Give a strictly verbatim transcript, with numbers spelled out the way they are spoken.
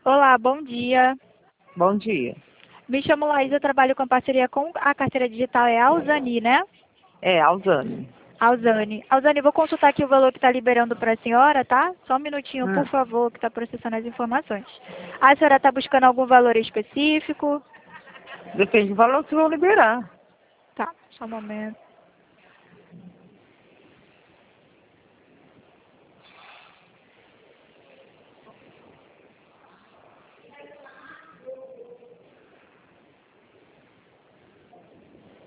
Olá, bom dia. Bom dia. Me chamo Laís, eu trabalho com parceria com a carteira digital, é a Alzani, né? É, Alzane. Alzani. Alzani, vou consultar aqui o valor que está liberando para a senhora, tá? Só um minutinho, por Hum. favor, que está processando as informações. A senhora está buscando algum valor específico? Depende do valor que vão liberar. Tá, só um momento.